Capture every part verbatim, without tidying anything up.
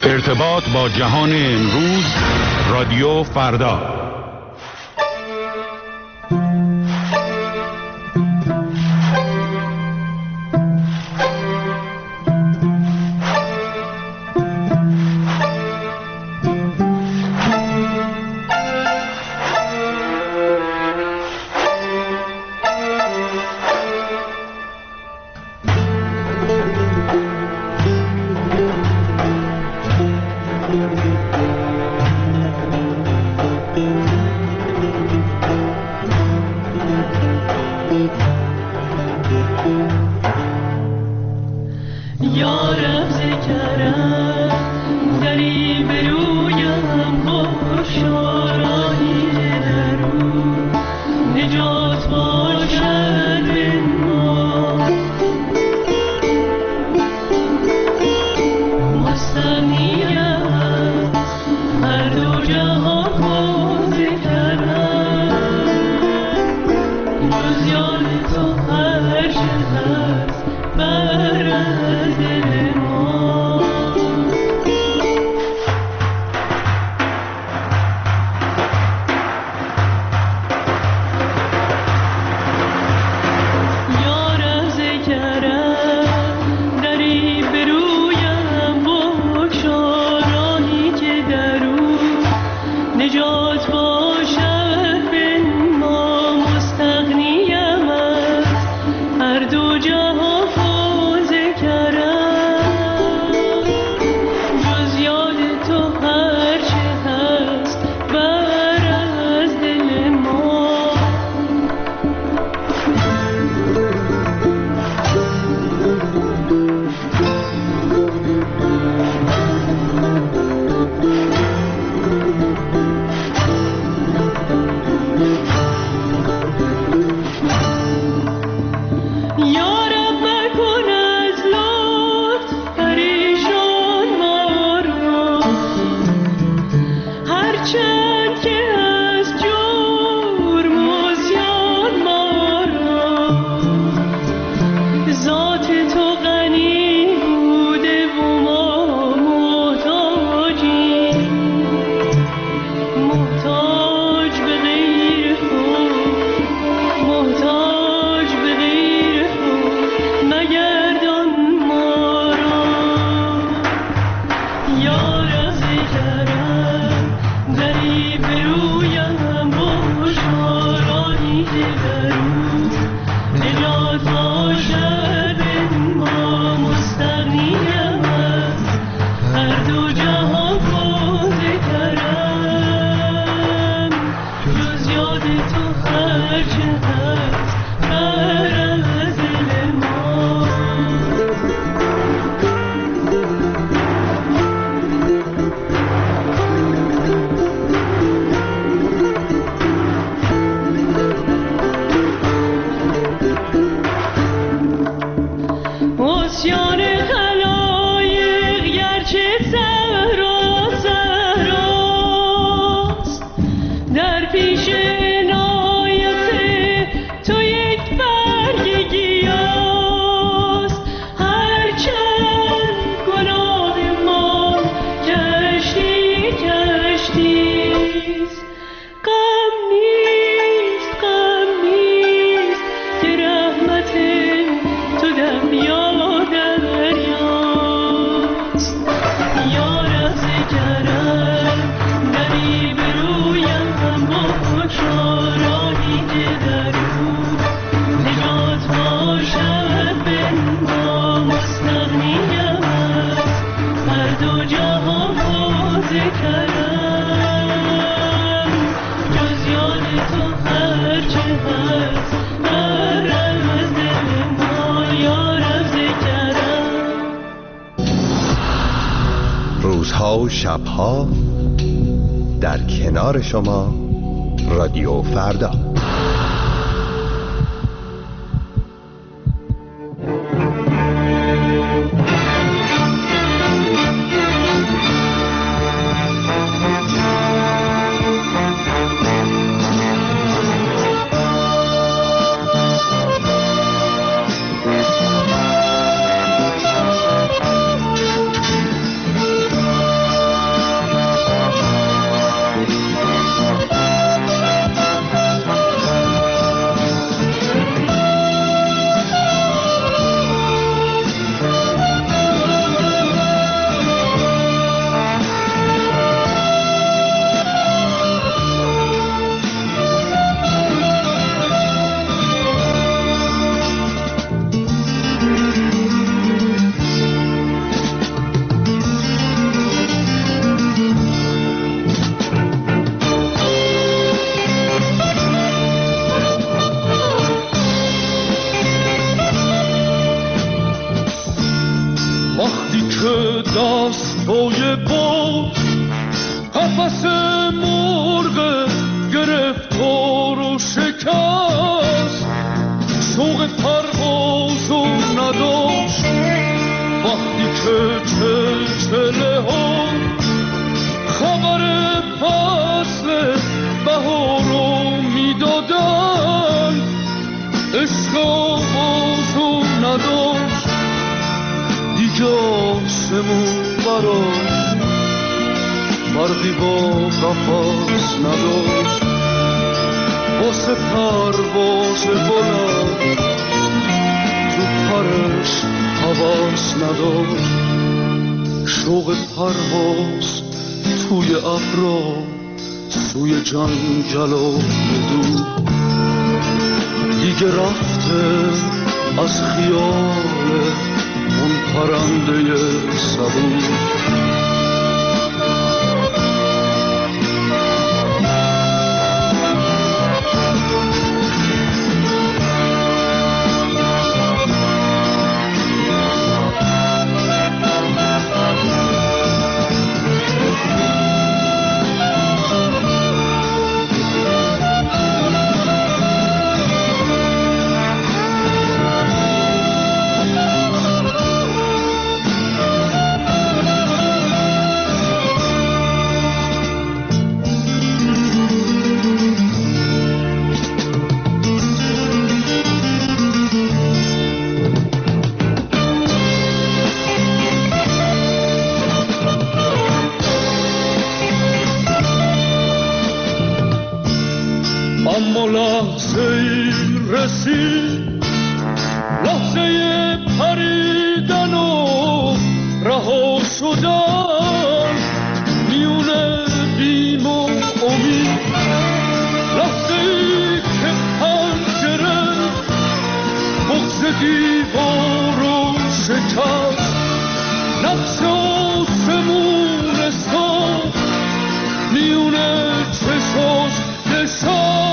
ارتباط با جهان امروز، رادیو فردا. روزها و شبها در کنار شما، رادیو فردا. دستای باز قفس مرغ گرفتار و شکست شوق پرواز و نداشت وقتی که چلچله ها خبر فصل بهار رو میدادن عشق آواز و نداشت دیگه آسمون برای فرقی با قفص نداشت واسه پرواز بلند تو پرش حواس نداشت شوق پرواز توی ابرا سوی جنگل و دور دیگه رفته از خیال اون پرنده صبور اما لحظه ای رسید لحظه پریدن و رها شدن میون بیم و امید لحظه ای که پنجره بغض دیوار رو شکست نقش آسمون ساخت میون چشاش نشست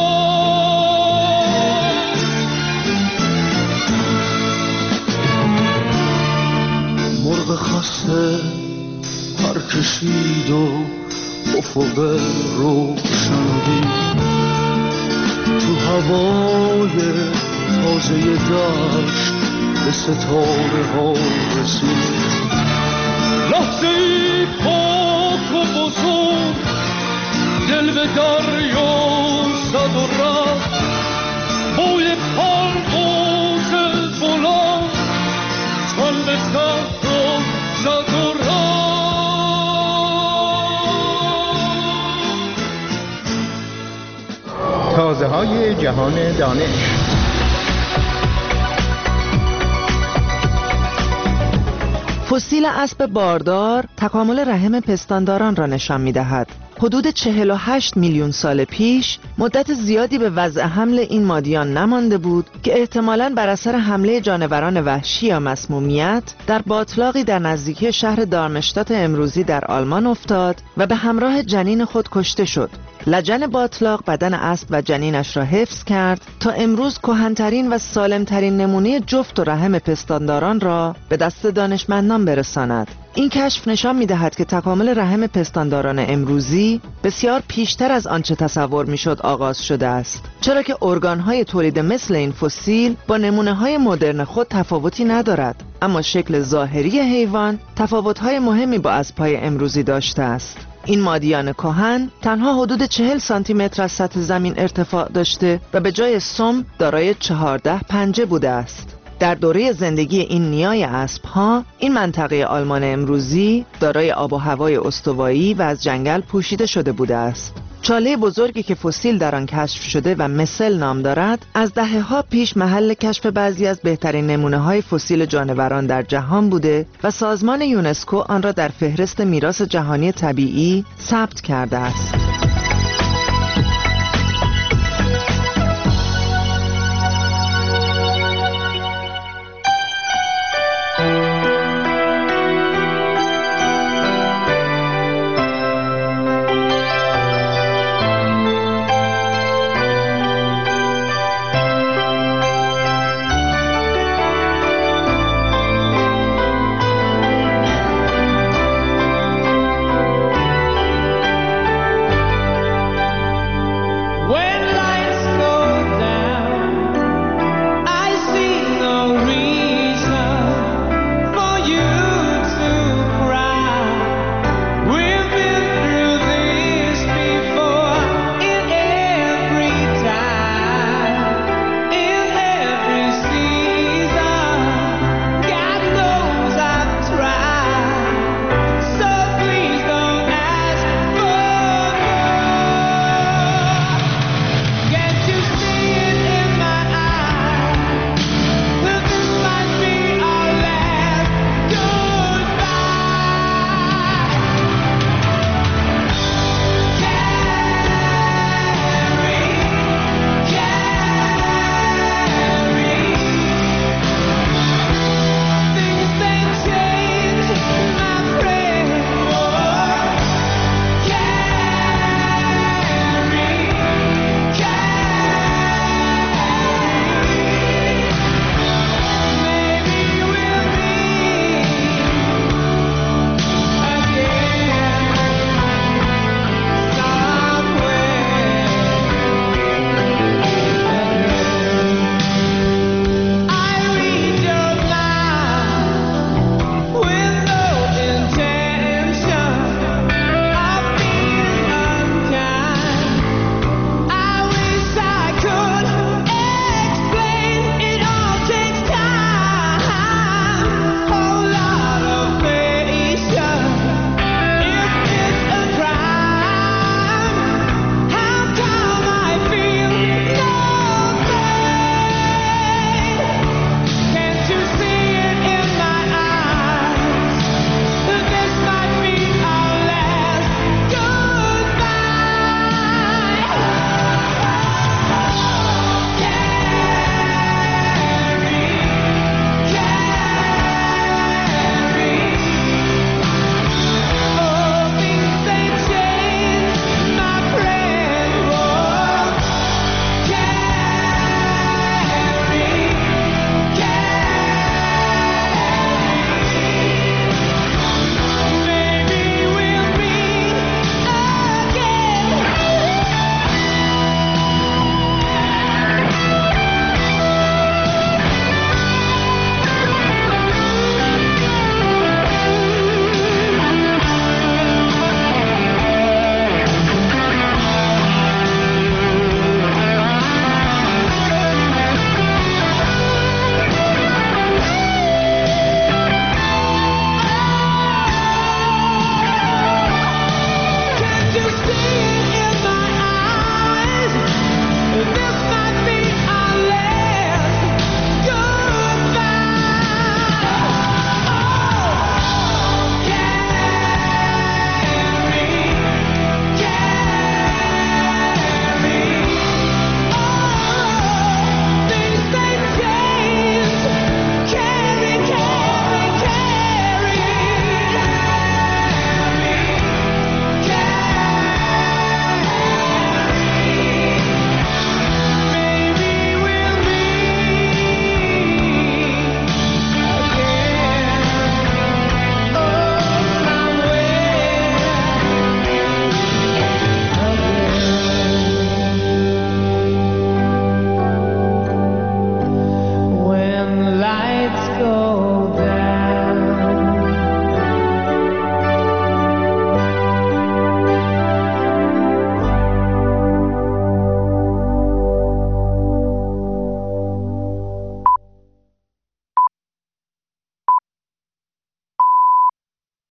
مرغ خسته پر کشید و افق روشنی تو هوای تازه دشت به ستاره ها رسید لحظه ای پاک و بزرگ دل به دریا زد و رفت بوی پرواز بلند تن به صحرا زد و رفت تازه های جهان دانش. فسیل اسب باردار تکامل رحم پستانداران را نشان می‌دهد. حدود چهل و هشت میلیون سال پیش مدت زیادی به وضع حمل این مادیان نمانده بود که احتمالاً بر اثر حمله جانوران وحشی یا مسمومیت در باتلاقی در نزدیکی شهر دارمشتات امروزی در آلمان افتاد و به همراه جنین خود کشته شد. لجن باتلاق بدن اسب و جنینش را حفظ کرد تا امروز کهن‌ترین و سالم‌ترین نمونه جفت و رحم پستانداران را به دست دانشمندان برساند. این کشف نشان می‌دهد که تکامل رحم پستانداران امروزی بسیار پیشتر از آنچه تصور می‌شد آغاز شده است، چرا که ارگان‌های تولید مثل این فسیل با نمونه‌های مدرن خود تفاوتی ندارد، اما شکل ظاهری حیوان تفاوت‌های مهمی با اسب‌های امروزی داشته است. این مادیان کهن تنها حدود چهل سانتی متر از سطح زمین ارتفاع داشته و به جای سم دارای چهارده پنجه بوده است. در دوره زندگی این نیای اسب‌ها، این منطقه آلمان امروزی دارای آب و هوای استوایی و از جنگل پوشیده شده بوده است. چاله بزرگی که فسیل در آن کشف شده و مثل نام دارد، از دهه‌ها پیش محل کشف بعضی از بهترین نمونه‌های فسیل جانوران در جهان بوده و سازمان یونسکو آن را در فهرست میراث جهانی طبیعی ثبت کرده است.